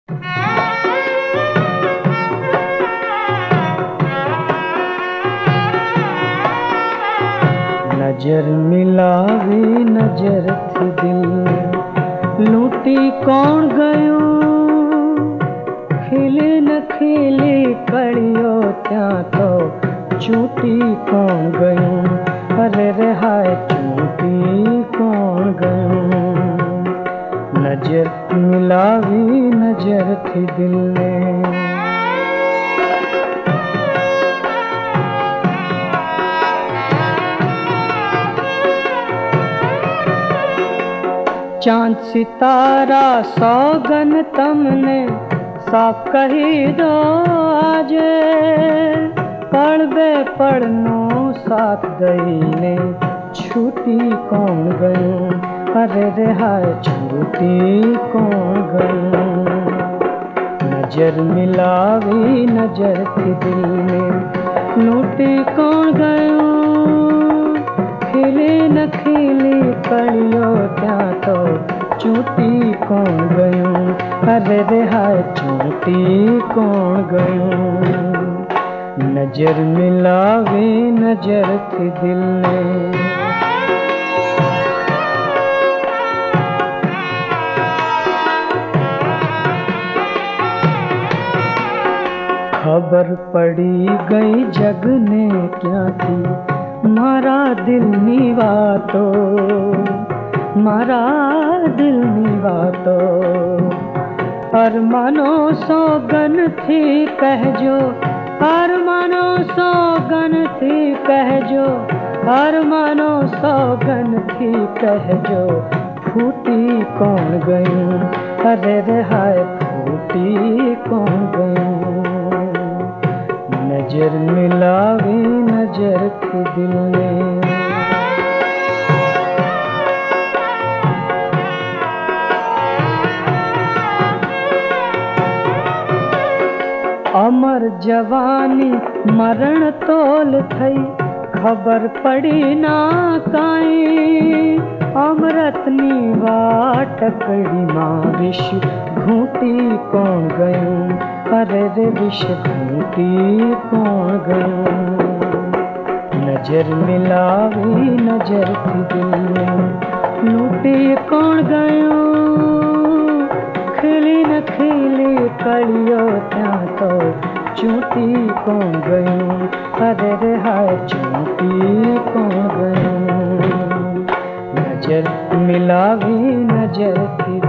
नजर मिलावी नजर थी दिल लूटी कौन गयो खिले न खिले कड़ियो त्या तो चूटी कौन गयो अरे रे हाय चूटी कौन गयो नजर मिलावी नजर थी दिल ने चांद सितारा सौगन तमने साफ कही दो आज पढ़बे पढ़नो साथ दईने छूटी कौन गयो अरे रे हाय छूटी कौन गयो नजर मिलावी नजर थी दिल में लूटी कौन गयो खिले न खिले कड़ियो त्या तो चूटी कौन गयो अरे रे हाय चूटी कौन गयो नजर मिलावे नजर थी दिल ने खबर पड़ी गई जग ने क्या थी मारा दिल निवातो मारा दिल निवातो अरमानो सौगन थी कहजो अरमानो सौगन थी कहजो अरमानो सौगन थी कहजो फूटी कौन गई अरे रे हाय फूटी कौन गई नजर मिलावी नजर थी दिल ने अमर जवानी मरण तोल थई खबर पड़ी ना काई अमृतनी वाटकड़ी मां विष घूटी कौन गयो अरे रे विष घूटी कौन गयो नजर मिलावी नजर थी दिल में लूटी कौन गयो खिली न खिली कड़ियो त्या तो चूटी कौन गयो अरे रे हाय चूटी कौन गयो नजर मिलावी नजर थी